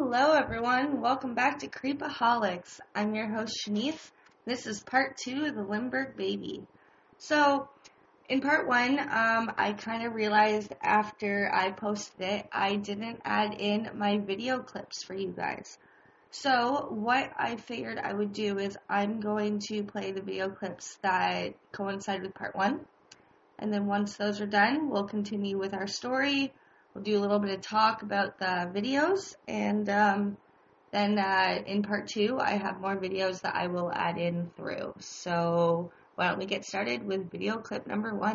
Hello, everyone. Welcome back to Creepaholics. I'm your host, Shanice. This is part 2 of the Lindbergh Baby. So, in part 1, I kind of realized after I posted it, I didn't add in my video clips for you guys. So, what I figured I would do is I'm going to play the video clips that coincide with part 1. And then once those are done, we'll continue with our story. We'll do a little bit of talk about the videos, and then in part 2, I have more videos that I will add in through. So why don't we get started with video clip number 1.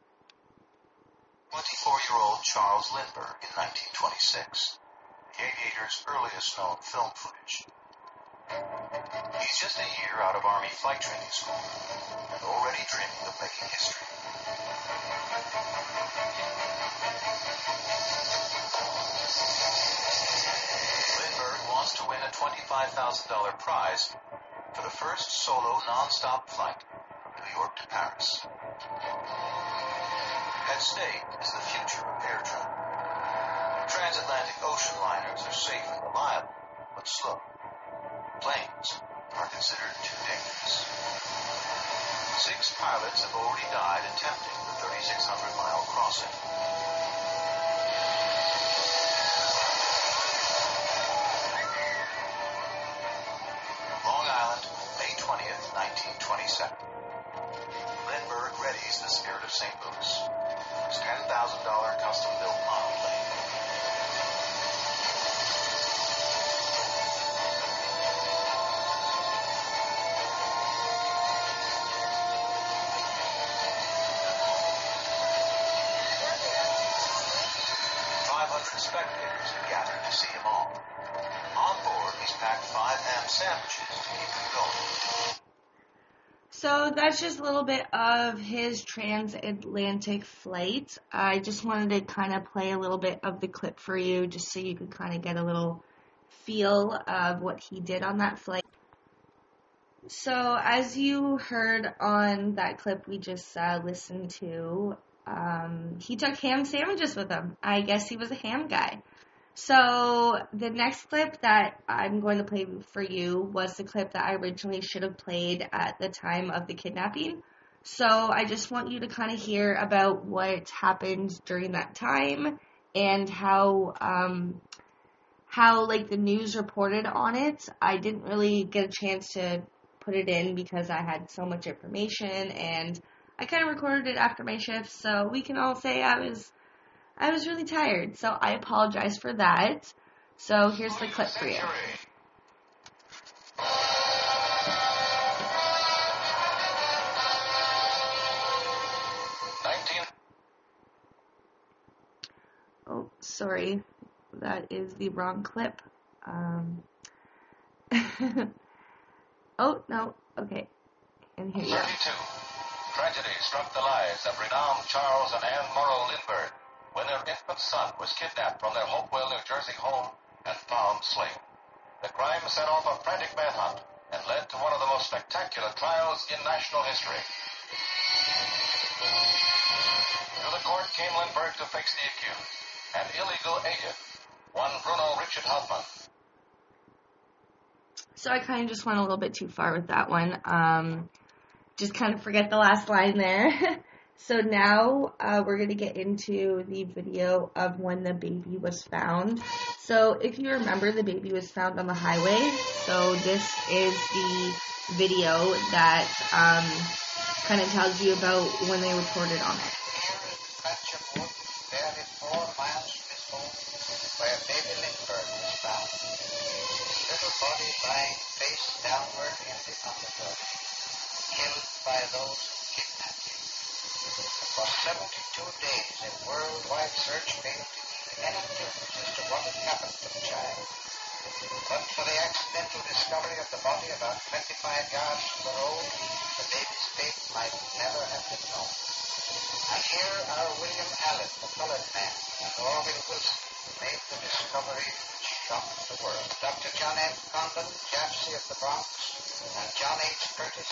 24-year-old Charles Lindbergh in 1926, the aviator's earliest known film footage. He's just a year out of Army flight training school and already dreaming of making history. Lindbergh wants to win a $25,000 prize for the first solo non-stop flight from New York to Paris. At stake is the future of air travel. Transatlantic ocean liners are safe and reliable, but slow. Planes are considered too dangerous. 6 pilots have already died attempting the 3,600-mile crossing. Long Island, May 20th, 1927. Lindbergh readies the Spirit of St. Louis, his $10,000 custom-built monoplane. Spectators have gathered to see him off. On board, he's packed 5 ham sandwiches to keep him going. So that's just a little bit of his transatlantic flight. I just wanted to kind of play a little bit of the clip for you just so you could kind of get a little feel of what he did on that flight. So as you heard on that clip we just listened to, he took ham sandwiches with him. I guess he was a ham guy. So the next clip that I'm going to play for you was the clip that I originally should have played at the time of the kidnapping. So I just want you to kind of hear about what happened during that time and how like the news reported on it. I didn't really get a chance to put it in because I had so much information, and I kind of recorded it after my shift, so we can all say I was really tired, so I apologize for that. So here's the clip for you. Oh, sorry, that is the wrong clip. Oh, no, okay, and here you go. 32. Tragedy struck the lives of renowned Charles and Anne Morrow Lindbergh when their infant son was kidnapped from their Hopewell, New Jersey home and found slain. The crime set off a frantic manhunt and led to one of the most spectacular trials in national history. To the court came Lindbergh to face the accused, an illegal agent, one Bruno Richard Hauptmann. So I kind of just went a little bit too far with that one. Just kind of forget the last line there. So now we're going to get into the video of when the baby was found. So if you remember, the baby was found on the highway. So this is the video that kind of tells you about when they reported on it. Here is the patch of wood, barely 4 miles from his home, where baby Lindbergh was found. His little body lying face downward in the underbrush, killed by those who kidnapped him. For 72 days, a worldwide search failed to yield any clues as to what had happened to the child. But for the accidental discovery of the body about 25 yards from the road, the baby's fate might never have been known. And here are William Allen, the colored man, and Orville Wilson, who made the discovery which shocked the world. Dr. John M. Condon, Jaffe of the Bronx, and John H. Curtis.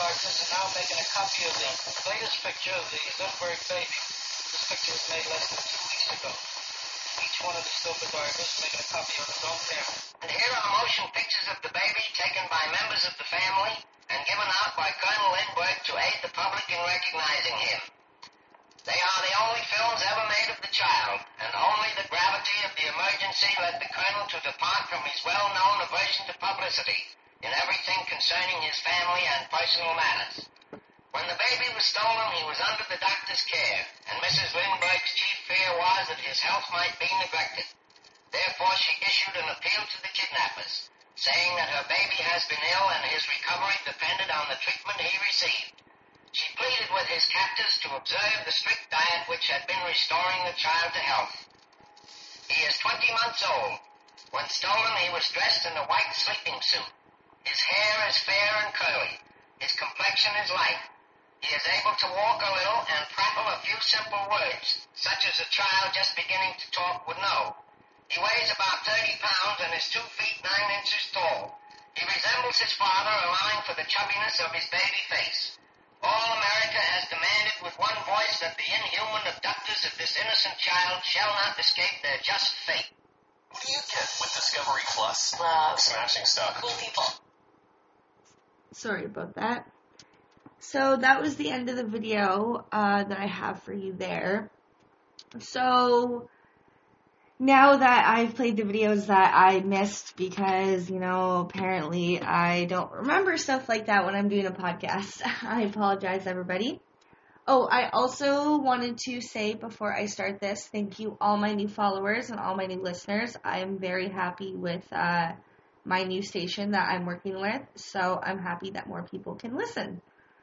darkness and now making a copy of the latest picture of the Lindbergh baby. This picture was made less than 2 weeks ago. Each one of the Stoker darkness making a copy of his own parent. And here are motion pictures of the baby taken by members of the family and given out by Colonel Lindbergh to aid the public in recognizing him. They are the only films ever made of the child, and only the gravity of the emergency led the Colonel to depart from his well-known aversion to publicity in everything concerning his family and personal matters. When the baby was stolen, he was under the doctor's care, and Mrs. Lindbergh's chief fear was that his health might be neglected. Therefore, she issued an appeal to the kidnappers, saying that her baby has been ill and his recovery depended on the treatment he received. She pleaded with his captors to observe the strict diet which had been restoring the child to health. He is 20 months old. When stolen, he was dressed in a white sleeping suit. His hair is fair and curly. His complexion is light. He is able to walk a little and prattle a few simple words, such as a child just beginning to talk would know. He weighs about 30 pounds and is 2 feet 9 inches tall. He resembles his father, allowing for the chubbiness of his baby face. All America has demanded with one voice that the inhuman abductors of this innocent child shall not escape their just fate. What do you get with Discovery Plus? Love. Smashing stuff. Cool people. Sorry about that. So that was the end of the video that I have for you there. So now that I've played the videos that I missed because, apparently I don't remember stuff like that when I'm doing a podcast. I apologize, everybody. Oh, I also wanted to say before I start this, thank you all my new followers and all my new listeners. I'm very happy with my new station that I'm working with, so I'm happy that more people can listen.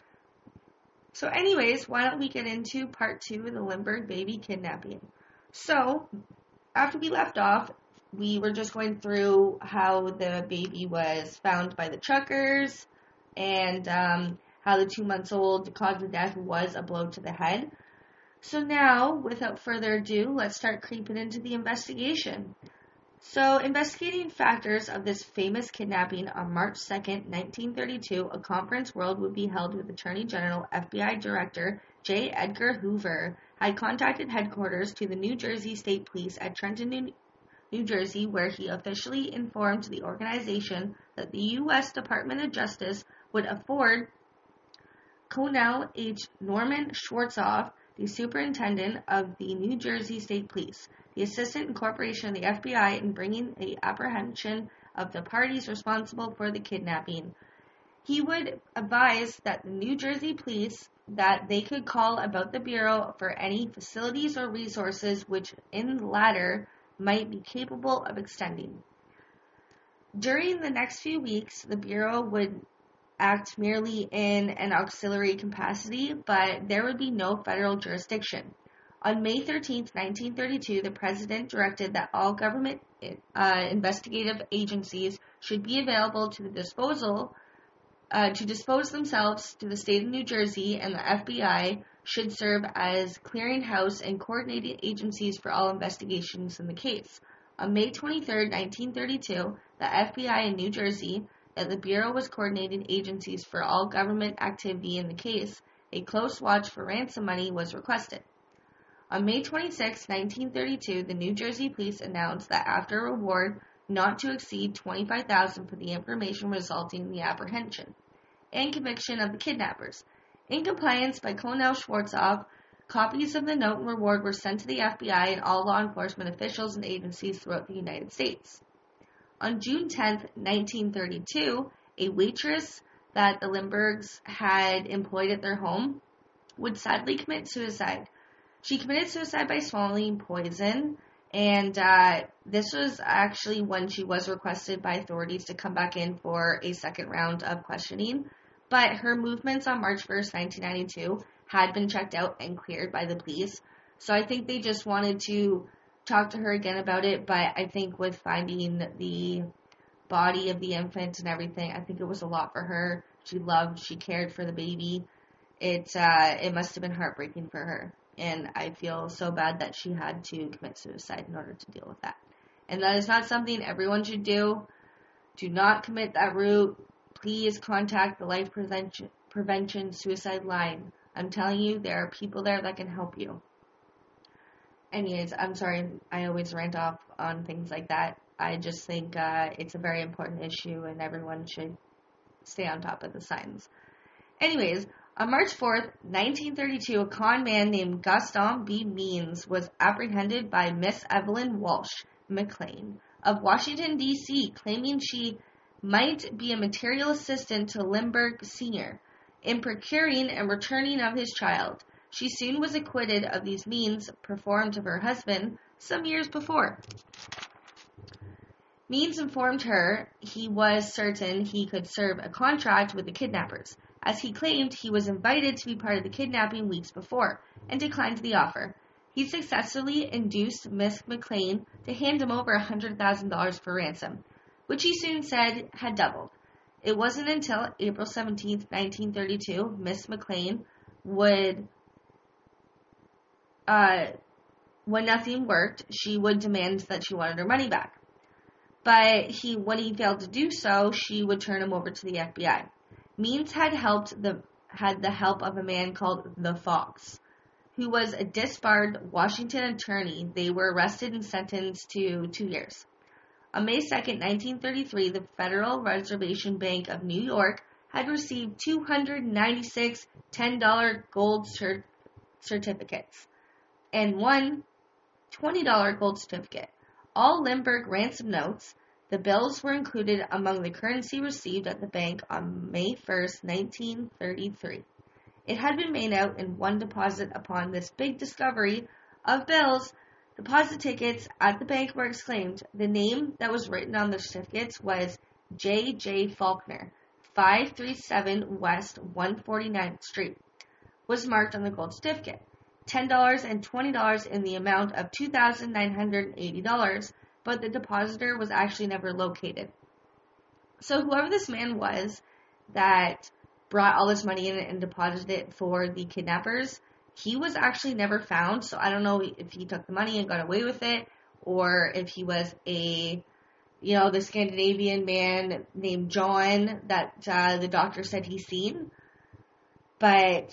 So anyways, why don't we get into part 2 of the Lindbergh baby kidnapping. So, after we left off, we were just going through how the baby was found by the truckers and how the 2 months old cause of death was a blow to the head. So now, without further ado, let's start creeping into the investigation. So, investigating factors of this famous kidnapping on March 2nd, 1932, a conference would be held with Attorney General FBI Director J. Edgar Hoover had contacted headquarters to the New Jersey State Police at Trenton, New Jersey, where he officially informed the organization that the U.S. Department of Justice would afford Colonel H. Norman Schwarzkopf, the superintendent of the New Jersey State Police, the assistant incorporation of the FBI in bringing the apprehension of the parties responsible for the kidnapping. He would advise that the New Jersey Police that they could call about the Bureau for any facilities or resources which in the latter might be capable of extending. During the next few weeks, the Bureau would act merely in an auxiliary capacity, but there would be no federal jurisdiction. On May 13, 1932, the President directed that all government investigative agencies should be available to dispose themselves to the state of New Jersey, and the FBI should serve as clearinghouse and coordinating agencies for all investigations in the case. On May 23, 1932, the FBI in New Jersey, that the Bureau was coordinating agencies for all government activity in the case, a close watch for ransom money was requested. On May 26, 1932, the New Jersey Police announced that after a reward not to exceed $25,000 for the information resulting in the apprehension and conviction of the kidnappers. In compliance by Colonel Schwarzkopf, copies of the note and reward were sent to the FBI and all law enforcement officials and agencies throughout the United States. On June 10, 1932, a waitress that the Lindberghs had employed at their home would sadly commit suicide. She committed suicide by swallowing poison, and this was actually when she was requested by authorities to come back in for a second round of questioning. But her movements on March 1st, 1992 had been checked out and cleared by the police. So I think they just wanted to talk to her again about it, but I think with finding the body of the infant and everything, I think it was a lot for her. She cared for the baby. It must have been heartbreaking for her. And I feel so bad that she had to commit suicide in order to deal with that. And that is not something everyone should do. Do not commit that route. please contact the Life Prevention Suicide Line. I'm telling you, there are people there that can help you. Anyways, I'm sorry, I always rant off on things like that. I just think it's a very important issue and everyone should stay on top of the signs. Anyways, on March 4th, 1932, a con man named Gaston B. Means was apprehended by Miss Evelyn Walsh McLean of Washington, D.C., claiming she might be a material assistant to Lindbergh Sr. in procuring and returning of his child. She soon was acquitted of these means performed to her husband some years before. Means informed her he was certain he could serve a contract with the kidnappers, as he claimed he was invited to be part of the kidnapping weeks before, and declined the offer. He successfully induced Miss McLean to hand him over $100,000 for ransom, which he soon said had doubled. It wasn't until April 17, 1932, Miss McLean would, when nothing worked, she would demand that she wanted her money back. But when he failed to do so, she would turn him over to the FBI. Means had the help of a man called The Fox, who was a disbarred Washington attorney. They were arrested and sentenced to 2 years. On May 2, 1933, the Federal Reserve Bank of New York had received 296 $10 gold certificates and one $20 gold certificate. All Lindbergh ransom notes. The bills were included among the currency received at the bank on May 1, 1933. It had been made out in one deposit. Upon this big discovery of bills, deposit tickets at the bank were exclaimed. The name that was written on the certificates was J. Faulkner, 537 West 149th Street, was marked on the gold certificate. $10 and $20 in the amount of $2,980, but the depositor was actually never located. So whoever this man was that brought all this money in and deposited it for the kidnappers, he was actually never found. So I don't know if he took the money and got away with it, or if he was the Scandinavian man named John that the doctor said he's seen. But,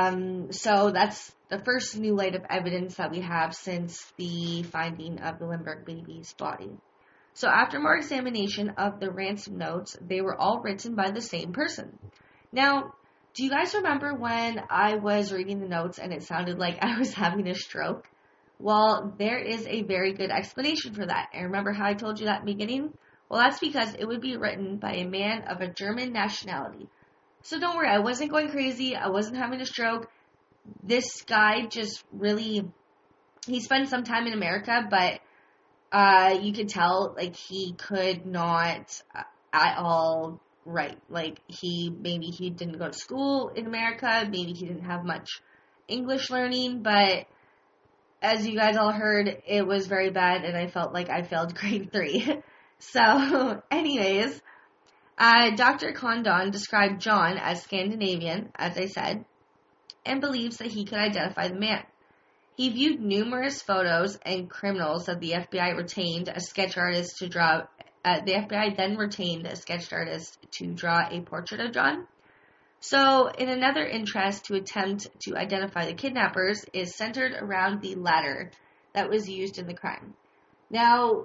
so that's the first new light of evidence that we have since the finding of the Lindbergh baby's body. So after more examination of the ransom notes, they were all written by the same person. Now, do you guys remember when I was reading the notes and it sounded like I was having a stroke? Well, there is a very good explanation for that. And remember how I told you that in the beginning? Well, that's because it would be written by a man of a German nationality. So don't worry, I wasn't going crazy. I wasn't having a stroke. This guy just really, he spent some time in America, but you could tell, like, he could not at all write. Like, maybe he didn't go to school in America. Maybe he didn't have much English learning, but as you guys all heard, it was very bad, and I felt like I failed grade 3. So, anyways, Dr. Condon described John as Scandinavian, as I said, and believes that he could identify the man. He viewed numerous photos and criminals that the FBI retained a sketch artist to draw. The FBI then retained a sketch artist to draw a portrait of John. So, in another interest to attempt to identify the kidnappers is centered around the ladder that was used in the crime. Now,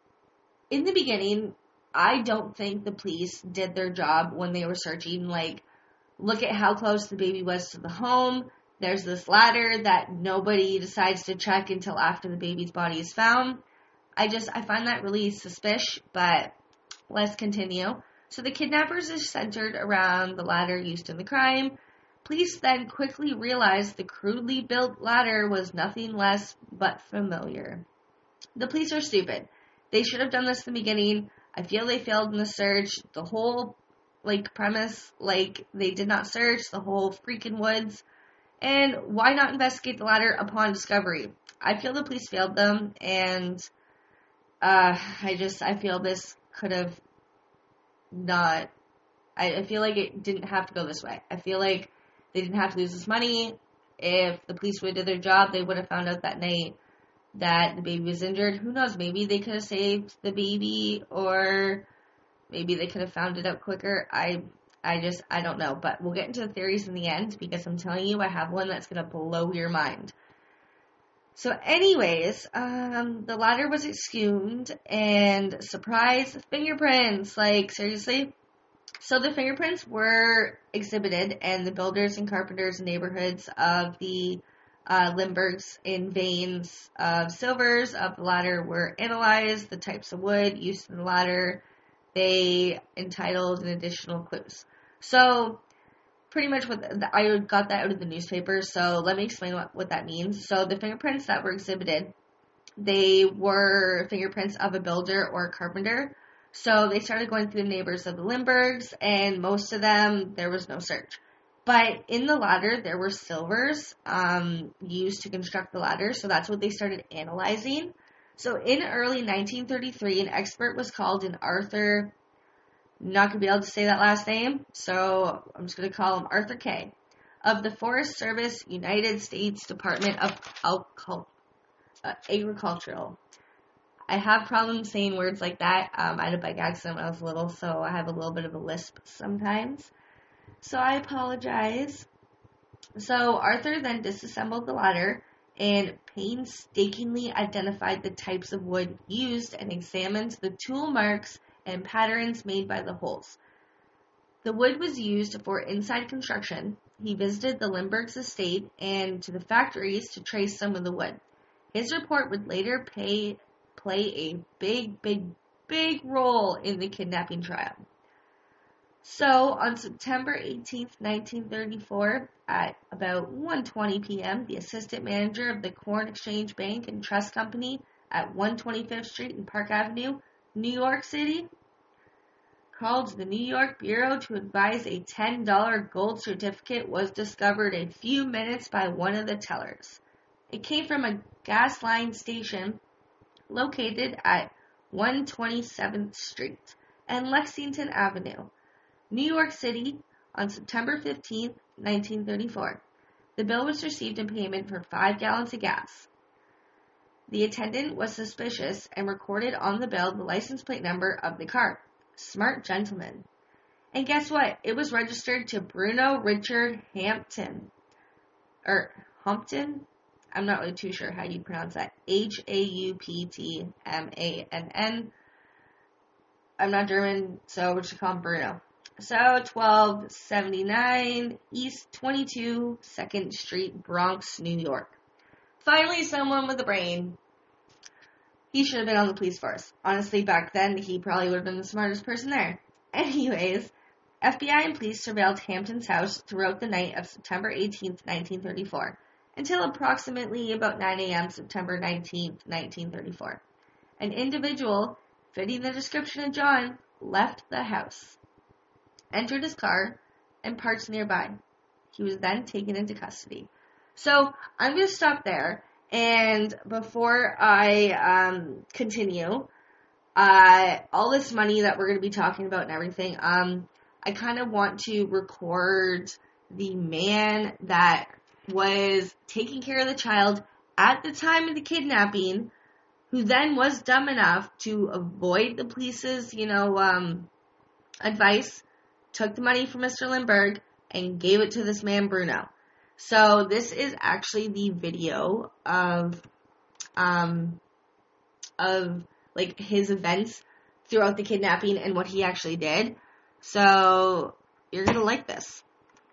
in the beginning, I don't think the police did their job when they were searching. Like, look at how close the baby was to the home. There's this ladder that nobody decides to check until after the baby's body is found. I find that really suspicious, but let's continue. So the kidnappers is centered around the ladder used in the crime. Police then quickly realized the crudely built ladder was nothing less but familiar. The police are stupid. They should have done this in the beginning. I feel they failed in the search. The whole, premise, they did not search the whole freaking woods. And why not investigate the ladder upon discovery? I feel the police failed them, and I feel this could have not, I feel like it didn't have to go this way. I feel like they didn't have to lose this money. If the police would have did their job, they would have found out that night that the baby was injured. Who knows, maybe they could have saved the baby, or Maybe they could have found it out quicker. I don't know. But we'll get into the theories in the end, because I'm telling you, I have one that's going to blow your mind. So anyways, the ladder was exhumed, and surprise, fingerprints. Like, seriously? So the fingerprints were exhibited, and the builders and carpenters in neighborhoods of the Lindberghs in veins of silvers of the ladder were analyzed, the types of wood used in the ladder. They entitled an additional clues. So pretty much I got that out of the newspaper, so let me explain what that means. So the fingerprints that were exhibited, they were fingerprints of a builder or a carpenter. So they started going through the neighbors of the Lindberghs, and most of them, there was no search. But in the ladder, there were silvers used to construct the ladder, so that's what they started analyzing. So in early 1933, an expert was called in Arthur, not going to be able to say that last name, so I'm just going to call him Arthur Kay, of the Forest Service, United States Department of Agricultural. I have problems saying words like that. I had a bike accident when I was little, so I have a little bit of a lisp sometimes. So I apologize. So Arthur then disassembled the ladder and painstakingly identified the types of wood used and examined the tool marks and patterns made by the holes. The wood was used for inside construction. He visited the Lindberghs' estate and to the factories to trace some of the wood. His report would later play a big role in the kidnapping trial. So, on September 18th, 1934, at about 1:20 p.m., the assistant manager of the Corn Exchange Bank and Trust Company at 125th Street and Park Avenue, New York City, called the New York Bureau to advise a $10 gold certificate was discovered a few minutes by one of the tellers. It came from a gas line station located at 127th Street and Lexington Avenue, New York City, on September 15, 1934. The bill was received in payment for 5 gallons of gas. The attendant was suspicious and recorded on the bill the license plate number of the car. Smart gentleman. And guess what? It was registered to Bruno Richard Hampton. Humpton? I'm not really too sure how you pronounce that. Hauptmann. I'm not German, so we're just call him Bruno. So, 1279 East 22 2nd Street, Bronx, New York. Finally, someone with a brain. He should have been on the police force. Honestly, back then, he probably would have been the smartest person there. Anyways, FBI and police surveilled Hampton's house throughout the night of September 18th, 1934, until approximately about 9 a.m. September 19th, 1934. An individual, fitting the description of John, left the house, entered his car, and parked nearby. He was then taken into custody. So, I'm going to stop there, and before I continue, all this money that we're going to be talking about and everything, I kind of want to record the man that was taking care of the child at the time of the kidnapping, who then was dumb enough to avoid the police's, advice, took the money from Mr. Lindbergh, and gave it to this man, Bruno. So this is actually the video of his events throughout the kidnapping and what he actually did. So you're gonna like this.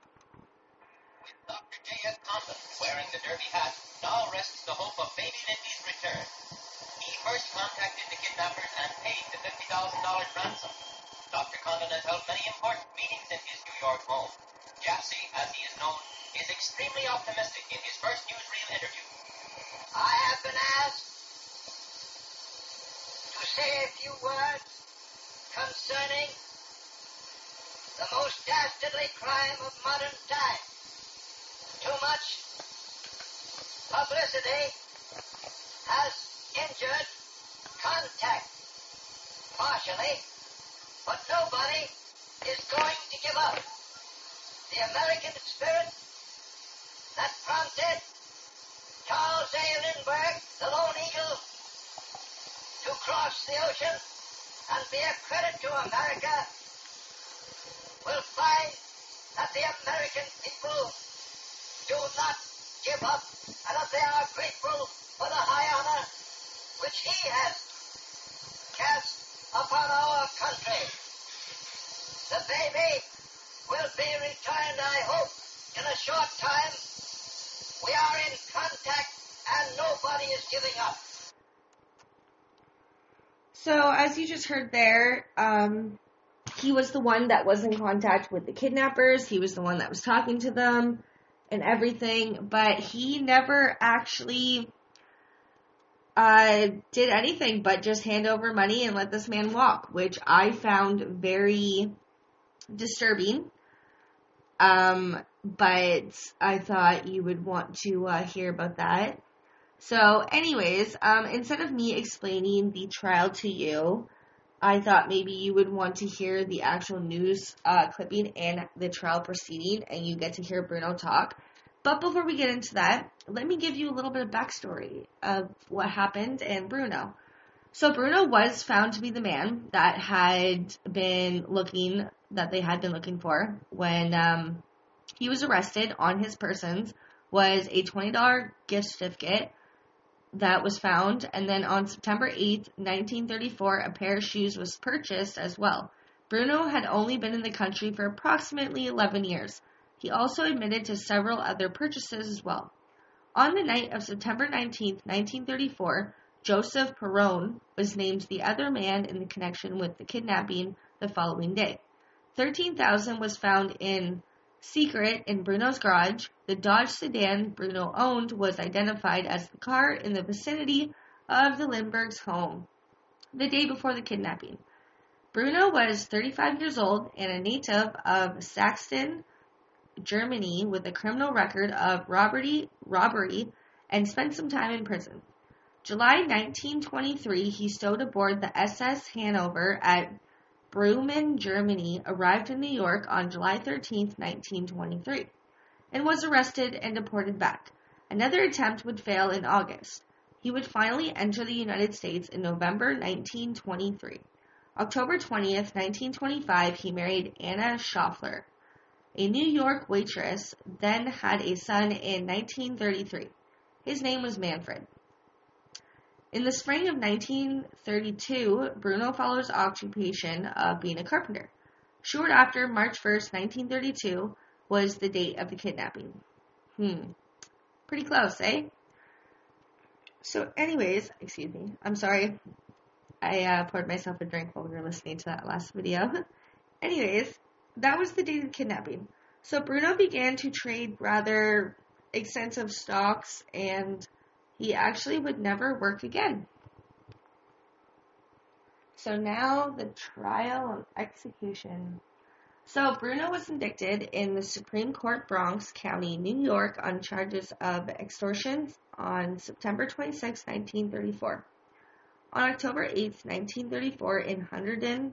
Dr. J.S. Condon, wearing the derby hat, now rests the hope of baby Lindy's return. He first contacted the kidnappers and paid the $50,000 ransom. Dr. Condon has held many important meetings in his New York home. Jassy, as he is known, is extremely optimistic in his first newsreel interview. I have been asked to say a few words concerning the most dastardly crime of modern times. Too much publicity has injured contact, partially, but nobody is going to give up. The American spirit that prompted Charles A. Lindbergh, the Lone Eagle, to cross the ocean and be a credit to America will find that the American people do not give up and that they are grateful for the high honor which he has cast upon our country. The baby will be returned, I hope, in a short time. We are in contact and nobody is giving up. So, as you just heard there, he was the one that was in contact with the kidnappers. He was the one that was talking to them and everything. But he never actually did anything but just hand over money and let this man walk, which I found very disturbing. But I thought you would want to hear about that. So, anyways, instead of me explaining the trial to you, I thought maybe you would want to hear the actual news clipping and the trial proceeding, and you get to hear Bruno talk. But before we get into that, let me give you a little bit of backstory of what happened and Bruno. So Bruno was found to be the man that they had been looking for when he was arrested. On his persons was a $20 gift certificate that was found, and then on September 8th, 1934, a pair of shoes was purchased as well. Bruno had only been in the country for approximately 11 years. He also admitted to several other purchases as well. On the night of September 19th, 1934, Joseph Perron was named the other man in the connection with the kidnapping the following day. $13,000 was found in secret in Bruno's garage. The Dodge sedan Bruno owned was identified as the car in the vicinity of the Lindbergh's home the day before the kidnapping. Bruno was 35 years old and a native of Saxton, Germany, with a criminal record of robbery, and spent some time in prison. July 1923, he stowed aboard the SS Hanover at Bremen, Germany, arrived in New York on July 13, 1923, and was arrested and deported back. Another attempt would fail in August. He would finally enter the United States in November 1923. October 20th, 1925, he married Anna Schaffler, a New York waitress, then had a son in 1933. His name was Manfred. In the spring of 1932, Bruno followed his occupation of being a carpenter. Short after, March 1st, 1932, was the date of the kidnapping. Pretty close, eh? So anyways, excuse me, I'm sorry. I poured myself a drink while we were listening to that last video. Anyways, that was the date of the kidnapping. So Bruno began to trade rather extensive stocks, and he actually would never work again. So now the trial and execution. So Bruno was indicted in the Supreme Court, Bronx County, New York, on charges of extortion on September 26, 1934. On October 8, 1934, in Hunterdon,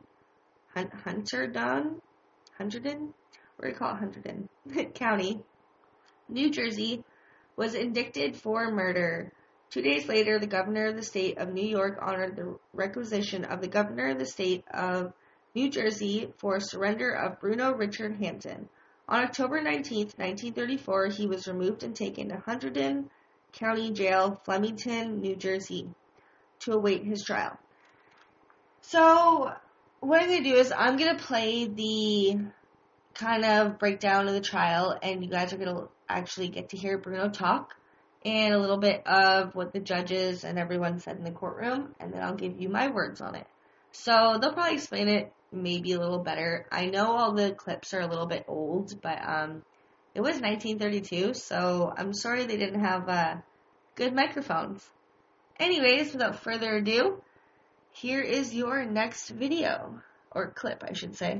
County, New Jersey, was indicted for murder. 2 days later, the governor of the state of New York honored the requisition of the governor of the state of New Jersey for surrender of Bruno Richard Hampton. On October 19, 1934, he was removed and taken to Hunterdon County Jail, Flemington, New Jersey, to await his trial. So, what I'm going to do is I'm going to play the kind of breakdown of the trial, and you guys are going to actually get to hear Bruno talk and a little bit of what the judges and everyone said in the courtroom, and then I'll give you my words on it. So they'll probably explain it maybe a little better. I know all the clips are a little bit old, but it was 1932, so I'm sorry they didn't have good microphones. Anyways, without further ado, here is your next video, or clip, I should say.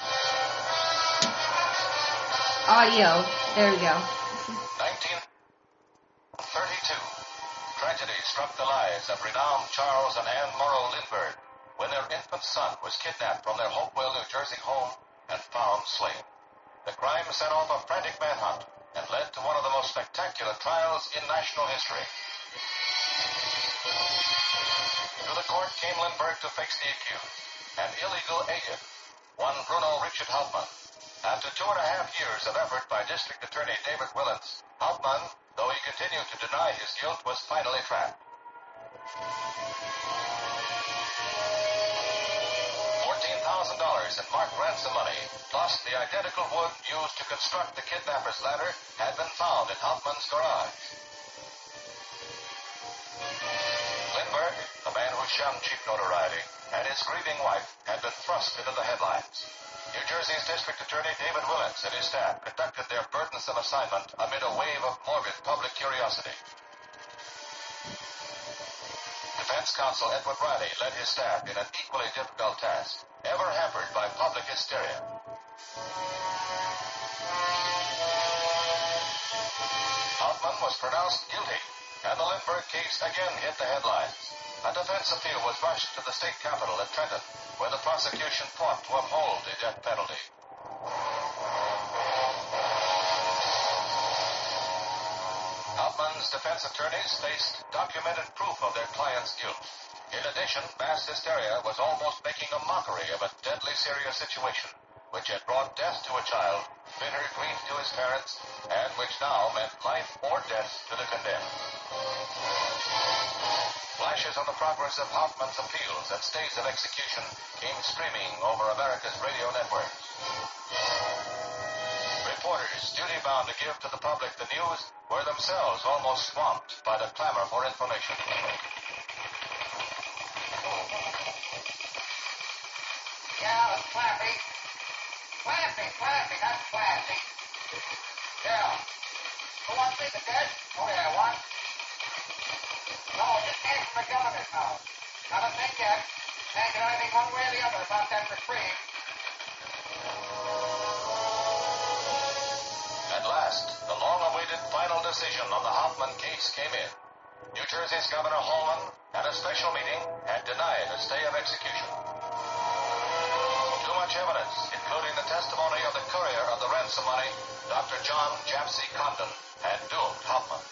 Audio. There we go. 1932. Tragedy struck the lives of renowned Charles and Anne Morrow Lindbergh when their infant son was kidnapped from their Hopewell, New Jersey home and found slain. The crime set off a frantic manhunt and led to one of the most spectacular trials in national history. To the court came Lindbergh to face the accused. an illegal alien, one Bruno Richard Hauptmann. After 2.5 years of effort by District Attorney David Willens, Hauptmann, though he continued to deny his guilt, was finally trapped. $14,000 in marked ransom money, plus the identical wood used to construct the kidnapper's ladder, had been found in Hauptmann's garage. Lindbergh, the man who shunned cheap notoriety, and his grieving wife had been thrust into the headlines. New Jersey's District Attorney David Willens and his staff conducted their burdensome assignment amid a wave of morbid public curiosity. Defense counsel Edward Riley led his staff in an equally difficult task, ever hampered by public hysteria. Hauptmann was pronounced guilty, and the Lindbergh case again hit the headlines. A defense appeal was rushed to the state capitol at Trenton, where the prosecution fought to uphold the death penalty. Hauptmann's defense attorneys faced documented proof of their client's guilt. In addition, mass hysteria was almost making a mockery of a deadly serious situation, which had brought death to a child, bitter grief to his parents, and which now meant life or death to the condemned. Flashes on the progress of Hauptmann's appeals and stays of execution came streaming over America's radio networks. Reporters, duty-bound to give to the public the news, were themselves almost swamped by the clamor for information. Yeah, it's Clappy. Clappy, that's Clappy. Yeah. Who wants me to dead? Oh, yeah, what? No, just ask the governor's house. Not a thing yet. Can't get anything one way or the other about that reprieve. At last, the long-awaited final decision on the Hauptmann case came in. New Jersey's Governor Holman, at a special meeting, had denied a stay of execution. Too much evidence, including the testimony of the courier of the ransom money, Dr. John Japsy Condon, had doomed Hauptmann.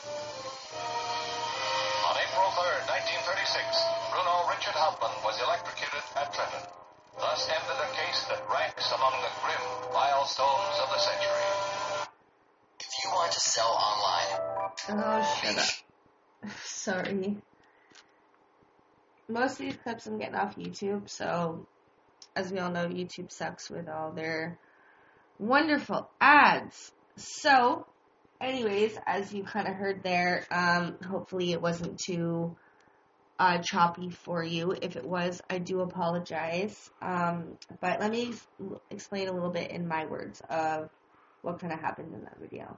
On April 3rd, 1936, Bruno Richard Hauptmann was electrocuted at Trenton. Thus ended a case that ranks among the grim milestones of the century. If you want to sell online... Oh, shut up. Sorry. Most of these clips I'm getting off YouTube, so as we all know, YouTube sucks with all their wonderful ads. So, anyways, as you kind of heard there, hopefully it wasn't too choppy for you. If it was, I do apologize. But let me explain a little bit in my words of what kind of happened in that video.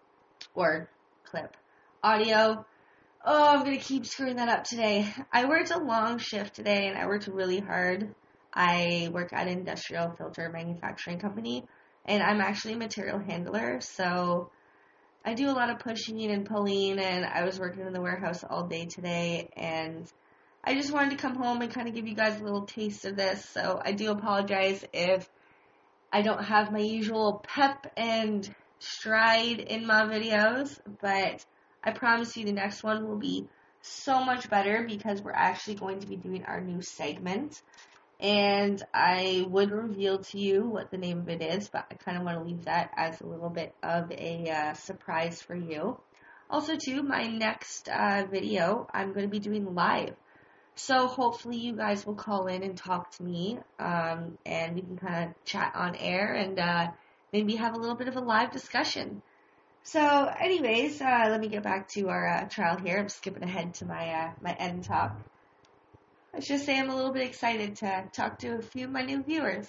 Or clip. Audio. Oh, I'm going to keep screwing that up today. I worked a long shift today, and I worked really hard. I work at an industrial filter manufacturing company, and I'm actually a material handler, so I do a lot of pushing and pulling, and I was working in the warehouse all day today, and I just wanted to come home and kind of give you guys a little taste of this, so I do apologize if I don't have my usual pep and stride in my videos, but I promise you the next one will be so much better because we're actually going to be doing our new segment. And I would reveal to you what the name of it is, but I kind of want to leave that as a little bit of a surprise for you. Also, too, my next video I'm going to be doing live. So hopefully you guys will call in and talk to me, and we can kind of chat on air and maybe have a little bit of a live discussion. So, anyways, let me get back to our trial here. I'm skipping ahead to my end talk. Let's just say I'm a little bit excited to talk to a few of my new viewers.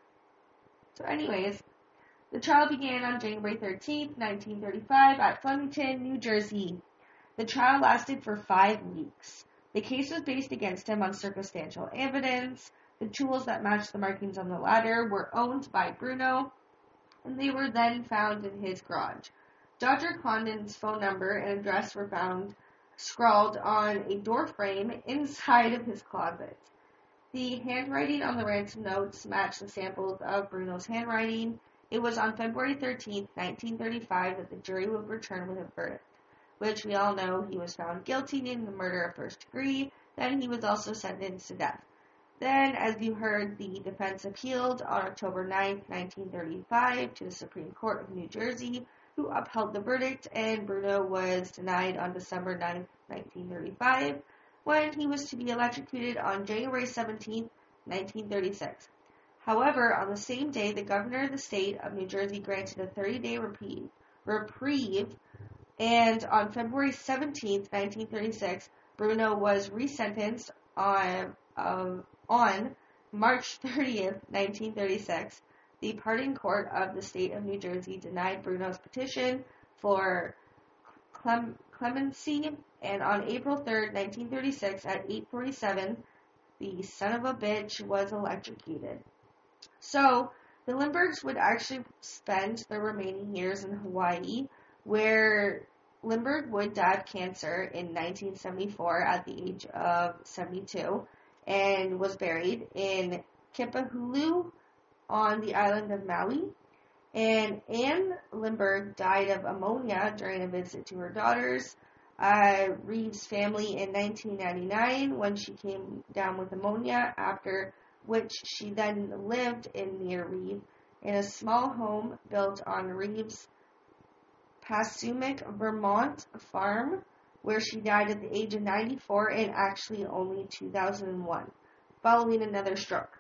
So, anyways, the trial began on January 13th, 1935 at Flemington, New Jersey. The trial lasted for 5 weeks. The case was based against him on circumstantial evidence. The tools that matched the markings on the ladder were owned by Bruno, and they were then found in his garage. Dr. Condon's phone number and address were found scrawled on a door frame inside of his closet. The handwriting on the ransom notes matched the samples of Bruno's handwriting. It was on February 13th, 1935 that the jury would return with a verdict, which we all know he was found guilty in the murder of first degree. Then he was also sentenced to death. Then, as you heard, the defense appealed on October 9, 1935 to the Supreme Court of New Jersey, who upheld the verdict, and Bruno was denied on December 9, 1935, when he was to be electrocuted on January 17, 1936. However, on the same day, the governor of the state of New Jersey granted a 30-day reprieve, and on February 17, 1936, Bruno was resentenced on March 30th, 1936. The pardon court of the state of New Jersey denied Bruno's petition for clemency, and on April 3rd, 1936, at 8:47, the son of a bitch was electrocuted. So, the Lindberghs would actually spend their remaining years in Hawaii, where Lindbergh would die of cancer in 1974 at the age of 72, and was buried in Kipahulu on the island of Maui. And Anne Lindbergh died of pneumonia during a visit to her daughters, Reeves' family, in 1999 when she came down with pneumonia, after which she then lived near Reeve in a small home built on Reeves' Passaic, Vermont farm, where she died at the age of 94 in actually only 2001, following another stroke.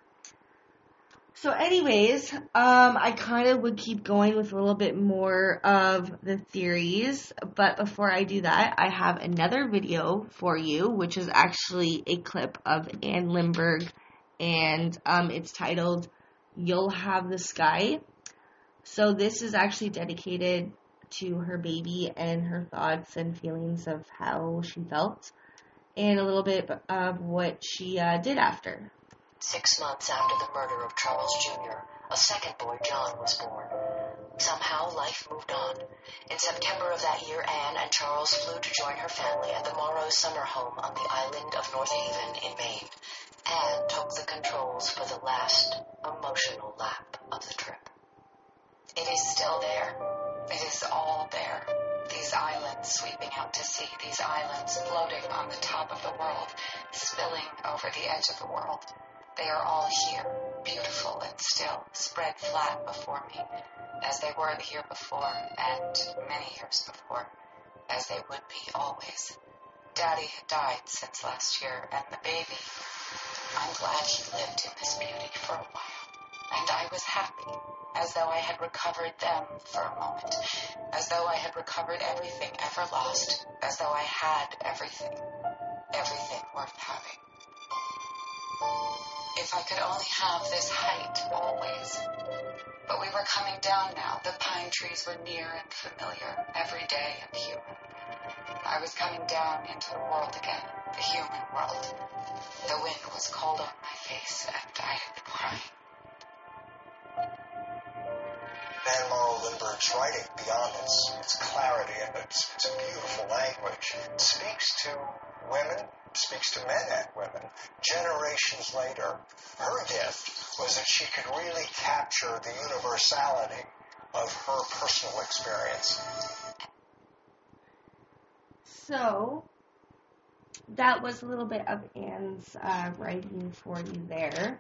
So anyways, I kind of would keep going with a little bit more of the theories, but before I do that, I have another video for you, which is actually a clip of Anne Lindbergh, and it's titled, "You'll Have the Sky." So this is actually dedicated to her baby and her thoughts and feelings of how she felt, and a little bit of what she did after. 6 months after the murder of Charles Jr., a second boy, John, was born. Somehow, life moved on. In September of that year, Anne and Charles flew to join her family at the Morrow summer home on the island of North Haven in Maine. Anne took the controls for the last emotional lap of the trip. It is still there. It is all there. These islands sweeping out to sea, these islands floating on the top of the world, spilling over the edge of the world. They are all here, beautiful and still, spread flat before me, as they were the year before, and many years before, as they would be always. Daddy had died since last year, and the baby, I'm glad he lived in this beauty for a while. And I was happy, as though I had recovered them for a moment, as though I had recovered everything ever lost, as though I had everything worth having. If I could only have this height always. But we were coming down now. The pine trees were near and familiar, every day and human. I was coming down into the world again, the human world. The wind was cold on my face, and I had been crying. Anne Morrow Lindbergh's writing, beyond its clarity and its beautiful language, speaks to women, speaks to men and women. Generations later, her gift was that she could really capture the universality of her personal experience. So, that was a little bit of Anne's writing for you there.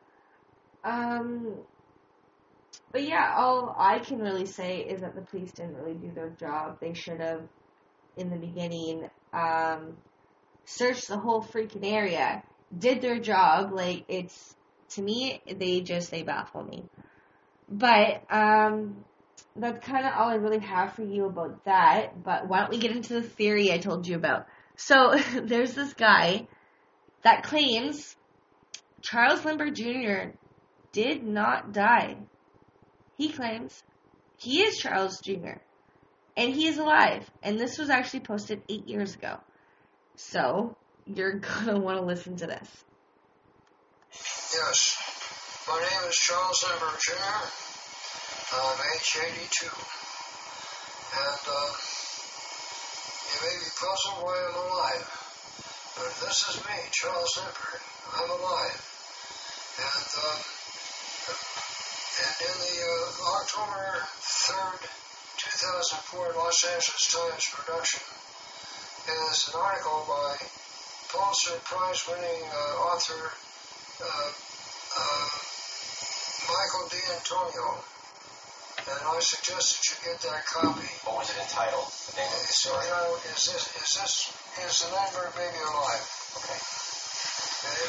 But yeah, all I can really say is that the police didn't really do their job. They should have, in the beginning, searched the whole freaking area, did their job. Like, it's, to me, they baffle me. But, that's kind of all I really have for you about that. But why don't we get into the theory I told you about? So, there's this guy that claims Charles Lindbergh Jr. did not die. He claims he is Charles Jr. and he is alive. And this was actually posted 8 years ago. So, you're going to want to listen to this. Yes, my name is Charles Lindbergh Jr. I'm age 82. And you may be puzzled why I'm alive. But this is me, Charles Lindbergh. I'm alive. And in the October 3rd, 2004 Los Angeles Times production is an article by Pulitzer Prize-winning author Michael D'Antonio, and I suggest that you get that copy. What was it entitled? The name of the story? Is the Lindbergh baby alive? Okay. Okay.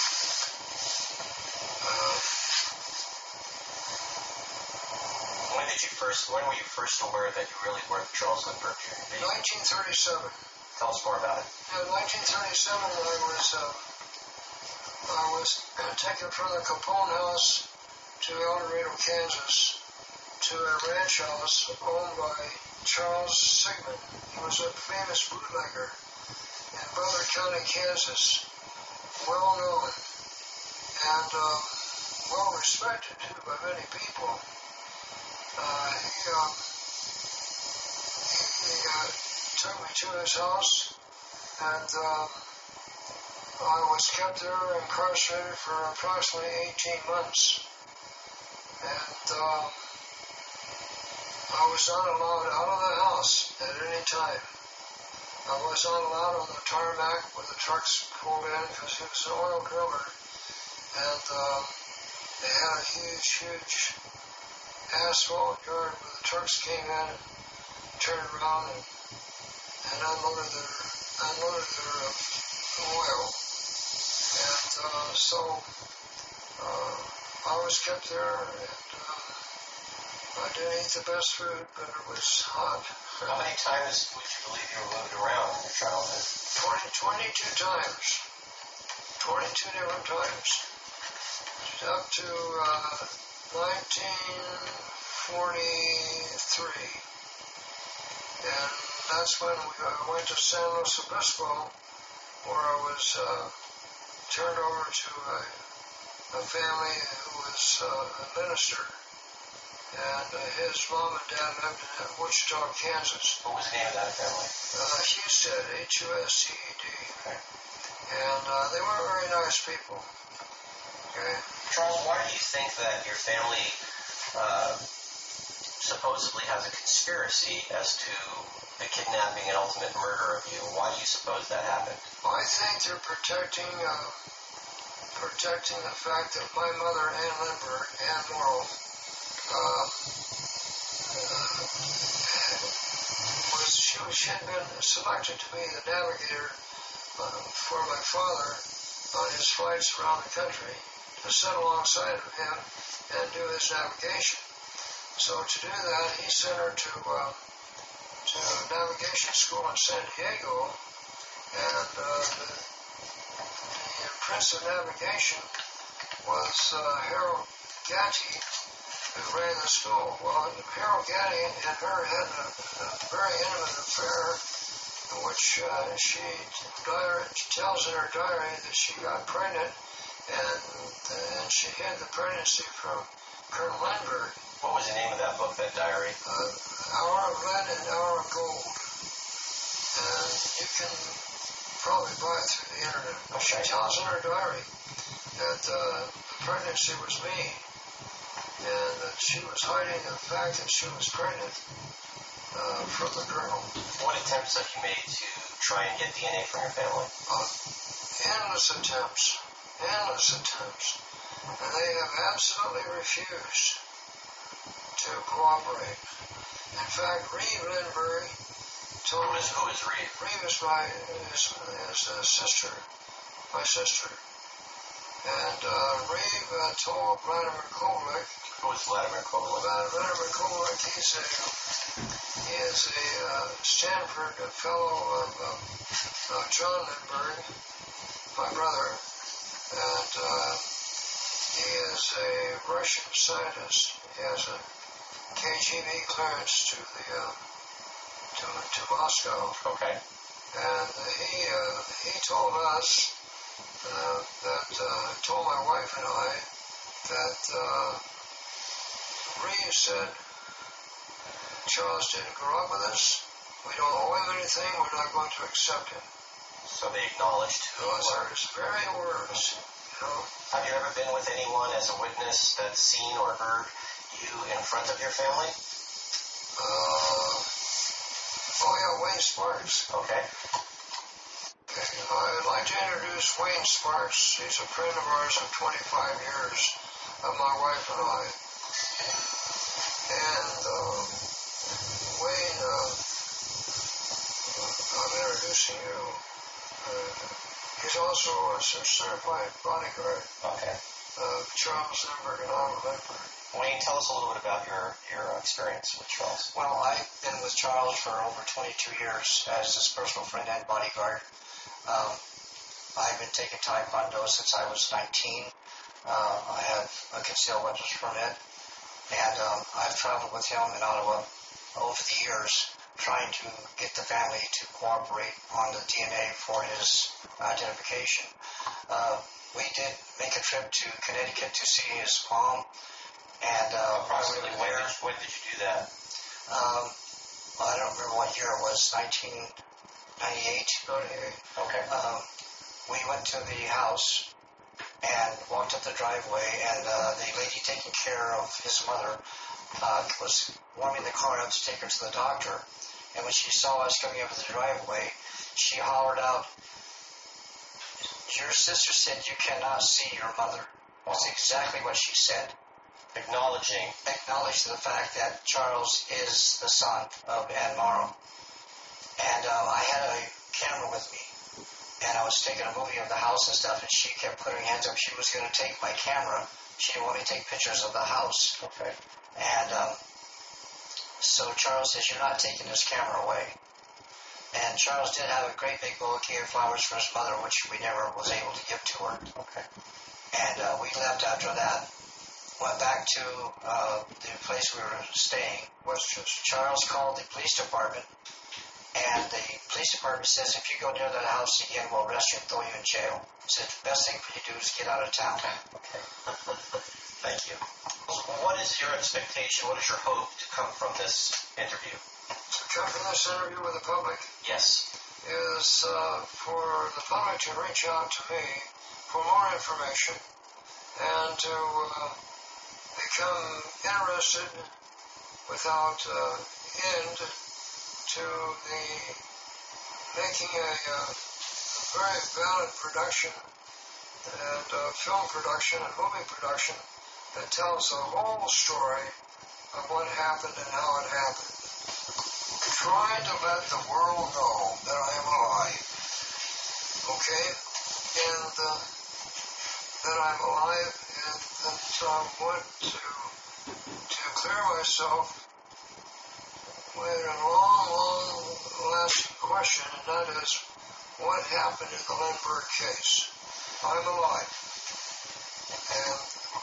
When were you first aware that you really were the Charles Lindbergh Jr. baby? 1937. Tell us more about it. In 1937, I was taken from the Capone house to El Dorado, Kansas, to a ranch house owned by Charles Sigmund. He was a famous bootlegger in Butler County, Kansas, well known and well respected too by many people. He took me to his house, and I was kept there incarcerated for approximately 18 months. And I was not allowed out of the house at any time. I was not allowed on the tarmac where the trucks pulled in because it was an oil driller. And they had a huge asphalt yard where the trucks came in and turned around and unloaded their oil. And so I was kept there, and I didn't eat the best food, but it was hot. How many times would you believe you were moved around in your childhood? 22 times. 22 different times. Up to 1943. And that's when I went to San Luis Obispo, where I was turned over to a family who was a minister. And his mom and dad lived in Wichita, Kansas. What was the name of that family? Husted, Husted. Okay. And they were very nice people. Okay. Charles, why do you think that your family supposedly has a conspiracy as to the kidnapping and ultimate murder of you? Why do you suppose that happened? I think they're protecting the fact that my mother, Ann Lindbergh, Ann Morrow, she had been selected to be the navigator for my father on his flights around the country, to sit alongside of him and do his navigation. So to do that, he sent her to navigation school in San Diego, and the Prince of Navigation was Harold Gatty, who ran the school. Well, Harold Gatty and her had a very intimate affair in which she tells in her diary that she got pregnant, and she hid the pregnancy from Colonel Lindbergh. What was the name of that book, that diary? Hour of Lead and Hour of Gold. And you can probably buy it through the internet. Okay. She tells in her diary that the pregnancy was me, and that she was hiding the fact that she was pregnant from the colonel. What attempts have you made to try and get DNA from your family? Endless attempts. And they have absolutely refused to cooperate. In fact, Reeve Lindbergh told me... Who is Reeve? Reeve is sister. My sister. And Reeve told Vladimir Kovalik... Who is Vladimir Kovalik? Vladimir Kovalik, he is a Stanford fellow of John Lindbergh, my brother. And he is a Russian scientist. He has a KGB clearance to Moscow. Okay. And he told us told my wife and I that Reeve said Charles didn't grow up with us. We don't owe him anything. We're not going to accept him. So they acknowledged those are his very words. You know? Have you ever been with anyone as a witness that's seen or heard you in front of your family? Oh yeah, Wayne Sparks. Okay. I'd like to introduce Wayne Sparks. He's a friend of ours of 25 years, of my wife and I. And Wayne, I'm introducing you. He's also a certified bodyguard of Charles Lindbergh and Otto Lindbergh. Wayne, tell us a little bit about your experience with Charles. Well, I've been with Charles for over 22 years as his personal friend and bodyguard. I've been taking Taekwondo since I was 19. I have a concealed weapons permit, and I've traveled with him in Ottawa over the years, trying to get the family to cooperate on the DNA for his identification. We did make a trip to Connecticut to see his mom, and approximately when did you do that? I don't remember what year it was, 1998. Okay. We went to the house and walked up the driveway, and the lady taking care of his mother was warming the car up to take her to the doctor. And when she saw us coming up the driveway, she hollered out, "Your sister said you cannot see your mother." That's exactly what she said. Acknowledged the fact that Charles is the son of Ann Morrow. And I had a camera with me, and I was taking a movie of the house and stuff, and she kept putting her hands up. She was going to take my camera. She didn't want me to take pictures of the house. Okay. And so Charles says, "You're not taking this camera away." And Charles did have a great big bouquet of flowers for his mother, which we never was able to give to her. Okay. And we left after that, went back to the place we were staying. Charles called the police department, and the police department says, "If you go near that house again, we'll arrest you and throw you in jail." Said, "The best thing for you to do is get out of town." Okay. Thank you. What is your expectation? What is your hope to come from this interview? To come from this interview with the public Yes. is for the public to reach out to me for more information and to become interested without end to the making a very valid production and film production and movie production that tells the whole story of what happened and how it happened. Trying to let the world know that I am alive, okay, and that I'm alive, and that I want to clear myself with a long last question, and that is, what happened in the Lindbergh case? I'm alive, and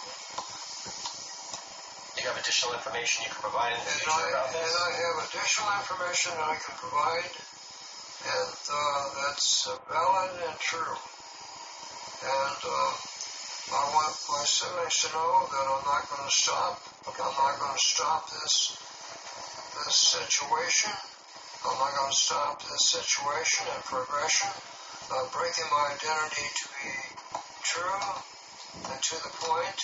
Do you have additional information you can provide in the future about this? And I have additional information that I can provide, and that's valid and true. And I want my siblings to know that I'm not going to stop. I'm not going to stop this situation. I'm not going to stop this situation and progression of breaking my identity to be true and to the point,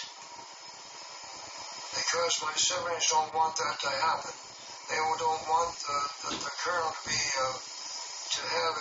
because my siblings don't want that to happen. They don't want the colonel to be to have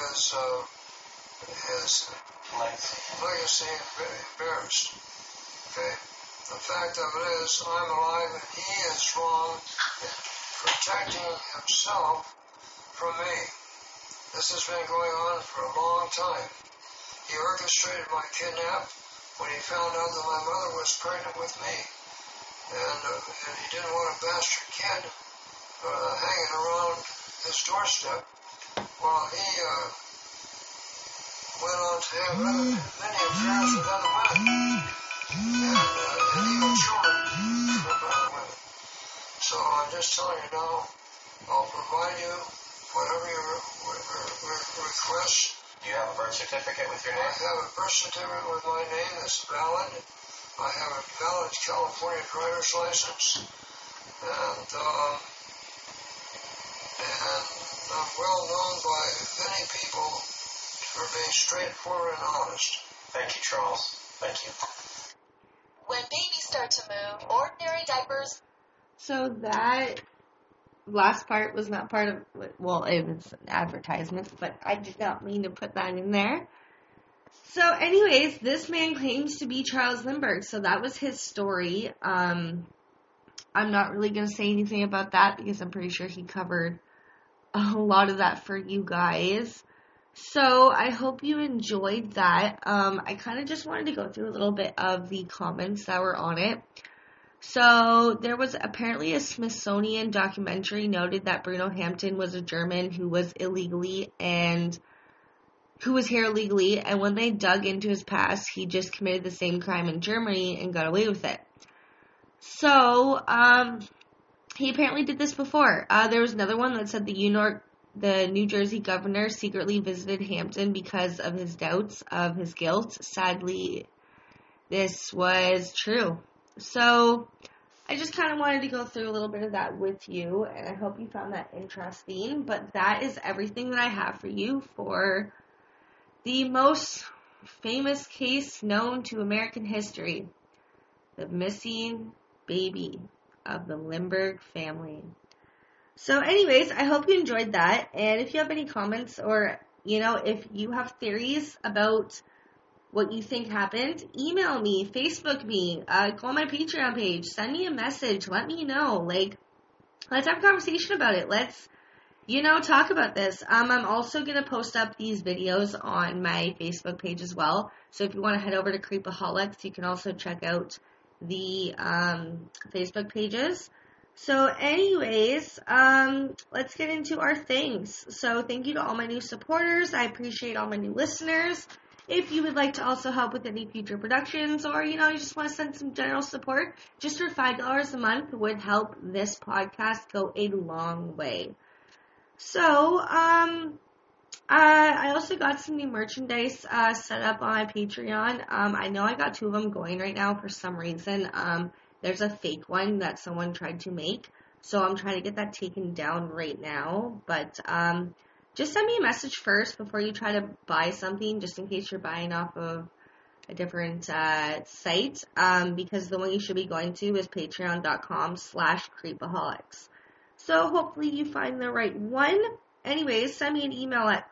his legacy embarrassed. Okay. The fact of it is, I'm alive and he is wrong in protecting himself from me. This has been going on for a long time. He orchestrated my kidnap when he found out that my mother was pregnant with me. And he didn't want a bastard kid hanging around his doorstep while he went on to have many affairs with other women and even children from other women. So I'm just telling you now, I'll provide you whatever your request. Do you have a birth certificate with your name? I have a birth certificate with my name that's valid. I have a valid California driver's license, and I'm well known by many people for being straightforward and honest. Thank you, Charles. Thank you. When babies start to move, ordinary diapers. So that last part was not part of, well, it was an advertisement, but I did not mean to put that in there. So anyways, this man claims to be Charles Lindbergh, so that was his story. I'm not really going to say anything about that because I'm pretty sure he covered a lot of that for you guys. So I hope you enjoyed that. I kind of just wanted to go through a little bit of the comments that were on it. So there was apparently a Smithsonian documentary noted that Bruno Hampton was a German who was here illegally, and when they dug into his past, he just committed the same crime in Germany and got away with it. So he apparently did this before. There was another one that said the New Jersey governor secretly visited Hampton because of his doubts of his guilt. Sadly, this was true. So I just kind of wanted to go through a little bit of that with you, and I hope you found that interesting. But that is everything that I have for you for the most famous case known to American history, the missing baby of the Lindbergh family. So anyways, I hope you enjoyed that, and if you have any comments or, if you have theories about what you think happened, email me, Facebook me, go on my Patreon page, send me a message, let me know, let's have a conversation about it, let's, talk about this. I'm also going to post up these videos on my Facebook page as well, so if you want to head over to Creepaholics, you can also check out the Facebook pages. So anyways, let's get into our things. So thank you to all my new supporters. I appreciate all my new listeners. If you would like to also help with any future productions, or, you just want to send some general support, just for $5 a month would help this podcast go a long way. So, I also got some new merchandise set up on my Patreon. I know I got 2 of them going right now for some reason. There's a fake one that someone tried to make, so I'm trying to get that taken down right now. But just send me a message first before you try to buy something, just in case you're buying off of a different site, because the one you should be going to is patreon.com/creepaholics. So hopefully you find the right one. Anyways, send me an email at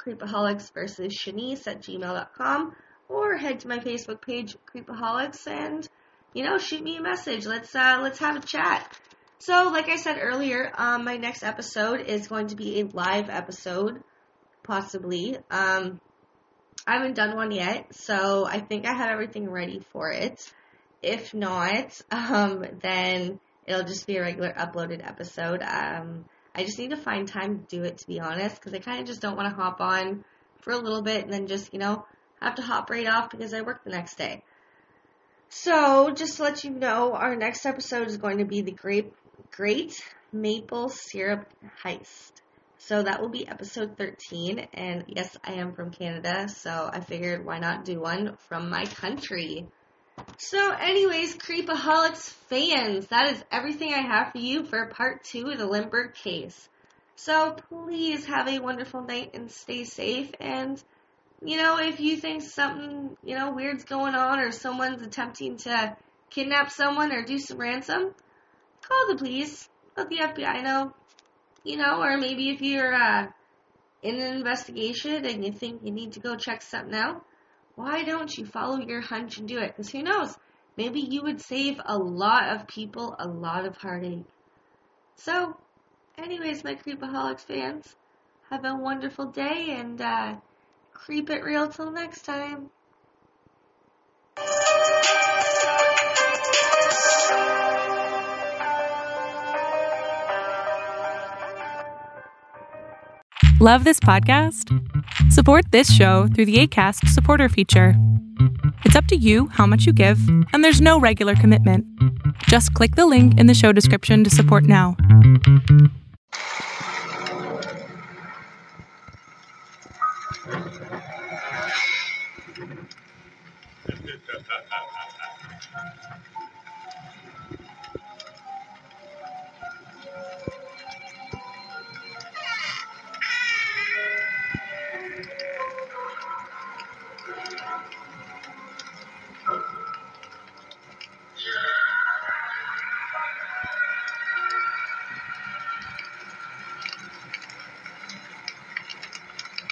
creepaholicsversusshanice@gmail.com, or head to my Facebook page, Creepaholics, and, shoot me a message. Let's have a chat. So, like I said earlier, my next episode is going to be a live episode, possibly. I haven't done one yet, so I think I have everything ready for it. If not, then it'll just be a regular uploaded episode. I just need to find time to do it, to be honest, because I kind of just don't want to hop on for a little bit and then just, have to hop right off because I work the next day. So, just to let you know, our next episode is going to be the Great Maple Syrup Heist. So that will be episode 13, and yes, I am from Canada, so I figured why not do one from my country. So anyways, Creepaholics fans, that is everything I have for you for part 2 of the Lindbergh case. So please have a wonderful night and stay safe, and, if you think something, weird's going on, or someone's attempting to kidnap someone or do some ransom, call the police, let the FBI know, or maybe if you're in an investigation and you think you need to go check something out, why don't you follow your hunch and do it? Because who knows, maybe you would save a lot of people a lot of heartache. So, anyways, my Creepaholics fans, have a wonderful day, and creep it real till next time. Love this podcast? Support this show through the Acast supporter feature. It's up to you how much you give, and there's no regular commitment. Just click the link in the show description to support now.